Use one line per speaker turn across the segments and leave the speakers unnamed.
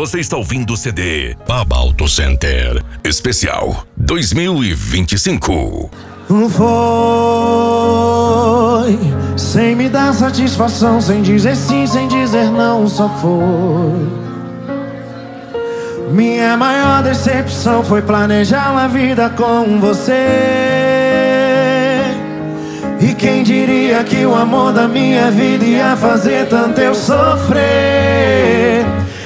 Você está ouvindo o CD Baba Auto Center Especial 2025.
Foi sem me dar satisfação, sem dizer sim, sem dizer não, só foi. Minha maior decepção foi planejar uma vida com você. E quem diria que o amor da minha vida ia fazer tanto eu sofrer,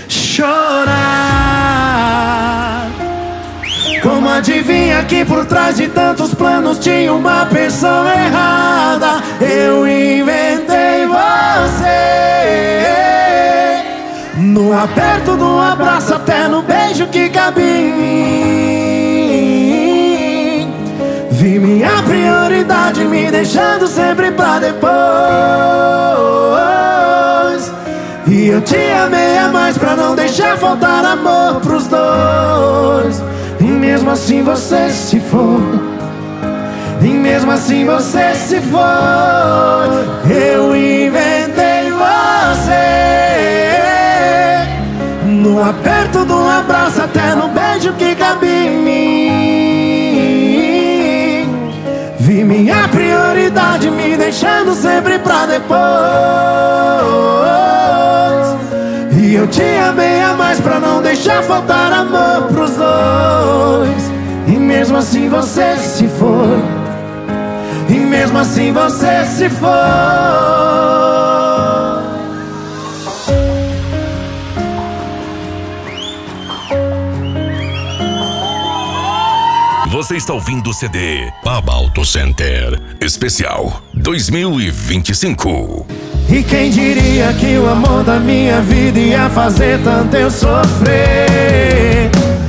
chorar. Como adivinha que por trás de tantos planos tinha uma pessoa errada? Eu inventei você. No aperto do abraço, até no beijo que cabe em mim. Vi minha prioridade me deixando sempre pra depois. E eu te amei a mais pra não deixar faltar amor pros dois. E mesmo assim você se foi. E mesmo assim você se foi. Eu inventei você. No aperto do abraço, até no beijo que cabe em mim. Vi minha prioridade me deixando sempre pra depois. E eu te amei a mais pra não deixar faltar amor pros dois. E mesmo assim você se foi. E mesmo assim você se foi.
Você está ouvindo o CD Baba Auto Center Especial 2025.
E quem diria que o amor da minha vida ia fazer tanto eu sofrer,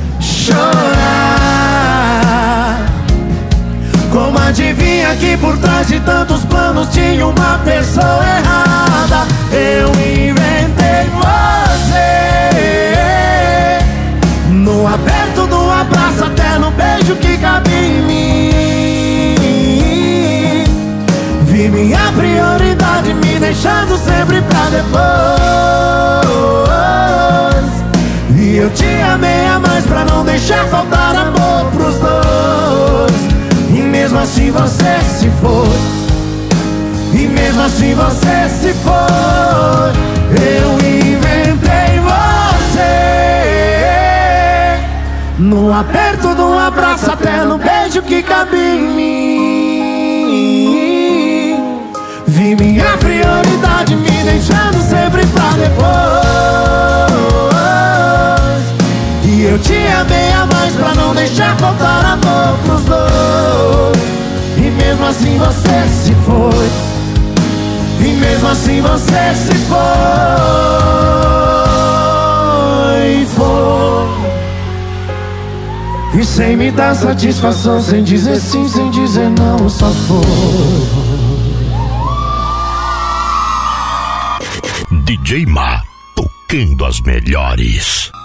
chorar. Como adivinha que por trás de tantos planos tinha uma pessoa errada? Eu inventei você. No aperto do abraço, até no beijo que cabe em mim. Vi minha prioridade me deixando sempre pra depois. E eu te amei a mais pra não deixar faltar amor pros dois. E mesmo assim você se foi. E mesmo assim você se foi. Eu inventei você. No aperto do abraço, até no beijo que cabe em mim. Vi minha prioridade me deixando sempre pra depois. E eu te amei a mais pra não deixar faltar amor pros dois. E mesmo assim você se foi. E mesmo assim você se foi. E sem me dar satisfação, sem dizer sim, sem dizer não, só foi.
DJ Ma, tocando as melhores.